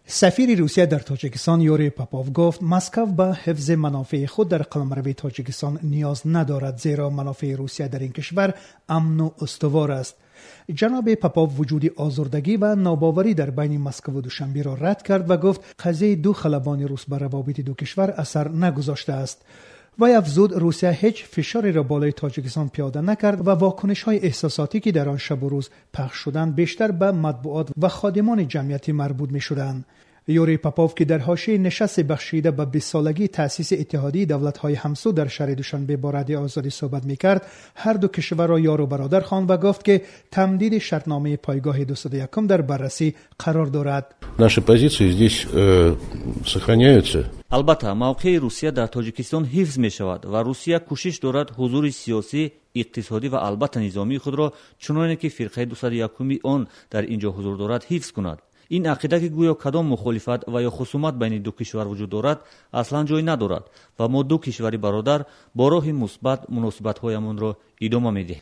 سفیر روسیه در تاجیکستان یوری پاپوف گفت مسکو به حفظ منافع خود در قلمرو تاجیکستان نیاز ندارد، زیرا منافع روسیه در این کشور امن و استوار است. جناب پاپوف وجود آزردگی و ناباوری در بین مسکو و دوشنبه را رد کرد و گفت قضیه دو خلبان روس بر روابط دو کشور اثر نگذاشته است. وی افزود روسیه هیچ فشاری را بالای تاجیکستان پیاده نکرد و واکنش‌های احساساتی که در آن شب و روز پخش شدند بیشتر به مطبوعات و خادمان جمعیتی مربوط می‌شدند. یوری پاپوف که در حاشیه نشست بخشیده به 20 سالگی تأسیس اتحادیه دولت‌های همسو در شهر دوشنبه با رادیو آزادی صحبت می‌کرد، هر دو کشور را یار و برادر خواند و گفت که تمدید شرطنامه پایگاه 201 در بررسی قرار دارد. Наши позиции здесь сохраняются. البته موقع روسیه در تاجیکستان حفظ می شود و روسیه کوشش دارد حضور سیاسی، اقتصادی و البته نظامی خود را چنانه که فرقه 201 آن در اینجا حضور دارد حفظ کند. این عقیده که گویا کدام مخالفت و یا خصومت بین دو کشور وجود دارد اصلا جای ندارد و ما دو کشوری برادر با راه مثبت مناسبت‌هایمان را ادامه می‌دهیم.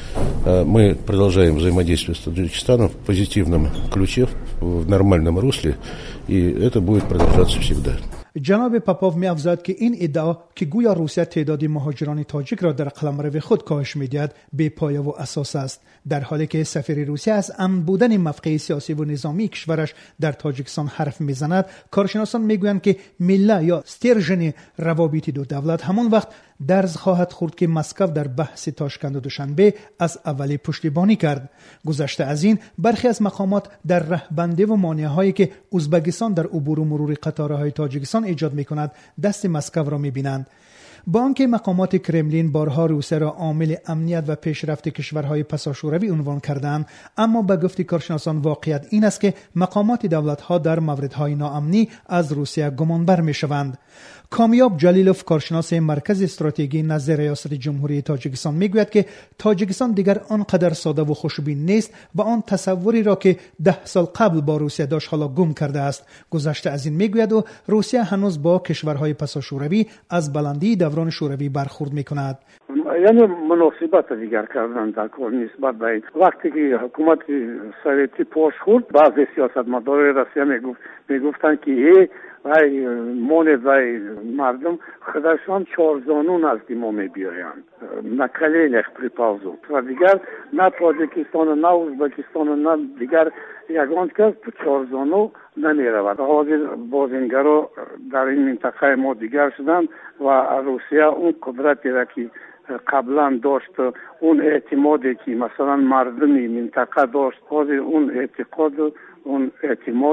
Мы продолжаем взаимодействие с Таджикистаном в позитивном ключе, в нормальном русле, и это будет продолжаться всегда. جناب پاپوف می افزود که این ادعا که گویا روسیه تعدادی مهاجران تاجیک را در قلمرو خود کاهش می‌دهد بی‌پایه و اساس است، در حالی که سفیر روسیه از امن بودن موقع سیاسی و نظامی کشورش در تاجیکستان حرف میزند. کارشناسان میگویند که میله یا استержن روابط دو دولت همان وقت درز خواهد خورد که مسکو در بحث تاشکند و دوشنبه از اولی پشتیبانی کرد. گذشته از این برخی از مقامات در رهبندی و مانعهایی که ازبکستان در عبور و مرور قطارهای تاجیکستان ایجاد میکند دست مسکو را میبینند. با آنکه مقامات کرملین بارها روسیه را عامل امنیت و پیشرفت کشورهای پساشوروی عنوان کردند، اما به گفته کارشناسان واقعیت این است که مقامات دولت‌ها در موردهای ناامنی از روسیه گمانبر می‌شوند. کامیاب جلیلوف کارشناس مرکز استراتژی نزد ریاست جمهوری تاجیکستان میگوید که تاجیکستان دیگر آنقدر ساده و خوشبین نیست و آن تصوری را که 10 سال قبل با روسیه داشت حالا گم کرده است. گذشته از این میگوید و روسیه هنوز با کشورهای پساشوروی از بلندی دوران شوروی برخورد میکند. یعنی مناسبت دیگر کردن در کار نسبت به این. وقتی که حکومت سوویتی پاش خورد، بعضی سیاستمداران روسیه میگفتن که وای مونید وای مردم خودشان چارزانون از ما میبیایند نکلینخ پریپاوزو و دیگر نه تاجیکستان و نه ازبکستان و نه دیگر یگان کس چارزانو نمیرود. حاضر بازنگرا در این منطقه ما دیگر شدند و روسیه اون قدرتی را که قبلا داشت، اون اعتمادی که مثلا مردمی منطقه داشت، حاضر اون اعتقاد اون اعتماد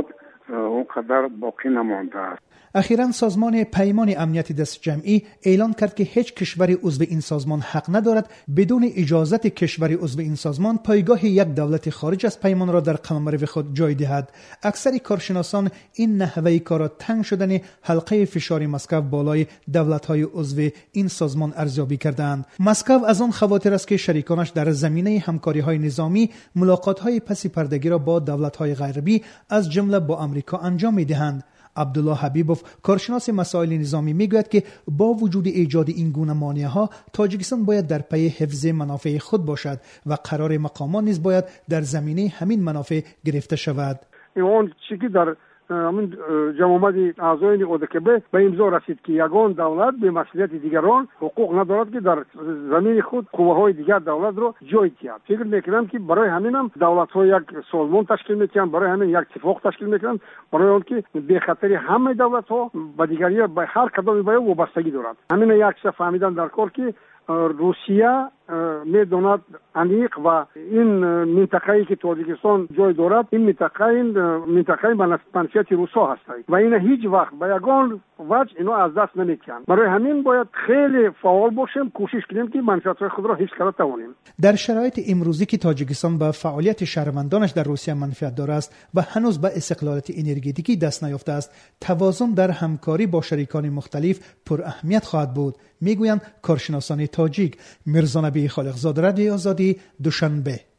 اونقدر باقی نمانده است. اخیراً سازمان پیمان امنیت دست جمعی اعلان کرد که هیچ کشور عضو این سازمان حق ندارد بدون اجازت کشور عضو این سازمان پایگاه یک دولت خارج از پیمان را در قلمرو خود جای دهد. اکثر کارشناسان این نحوه کار را تنگ شدن حلقه فشار مسکو بالای دولت‌های عضو این سازمان ارزیابی کردند. مسکو از آن خواطر است که شریکانش در زمینه همکاری‌های نظامی ملاقات‌های پس پردگی را با دولت‌های غربی از جمله با آمریکا انجام می‌دهند. عبدالله حبیبوف کارشناس مسائل نظامی میگوید که با وجود ایجاد این گونه مانع‌ها تاجیکستان باید در پی حفظ منافع خود باشد و قرار مقامان نیز باید در زمینه همین منافع گرفته شود. اون چیزی در همین جمعیت اعضای اودکب به امضا رسید که یگان دولت به مسئولیت دیگران حقوق ندارد که در زمین خود قوه‌های دیگر دولت را جای دهد. فکر می‌کنم که برای همین هم دولت‌ها یک سازمان تشکیل می‌کنند، برای همین یک اتفاق تشکیل می‌کنند، برای آنکه به خاطر همه دولت‌ها با دیگری به هر کدام باید وابستگی دارد. همین یک چیز فهمیدن در کار که روسیه میداند انیق و این منطقه‌ای که تاجیکستان جای دارد این منطقه منفعت روسا هست و این هیچ وقت به یگان وجه اینو از دست نمی‌دهند. برای همین باید خیلی فعال باشیم، کوشش کنیم که منفعت خود را حفظ کنیم توانیم. در شرایط امروزی که تاجیکستان با فعالیت شهروندانش در روسیه منفعت دارد است و هنوز به استقلالیت انرژتیکی دست نیافته است، توازن در همکاری با شریکان مختلف پر اهمیت خواهد بود، میگویند کارشناسان تاجیک. میرزا نبی خالقزاده، رادیو آزادی، دوشنبه.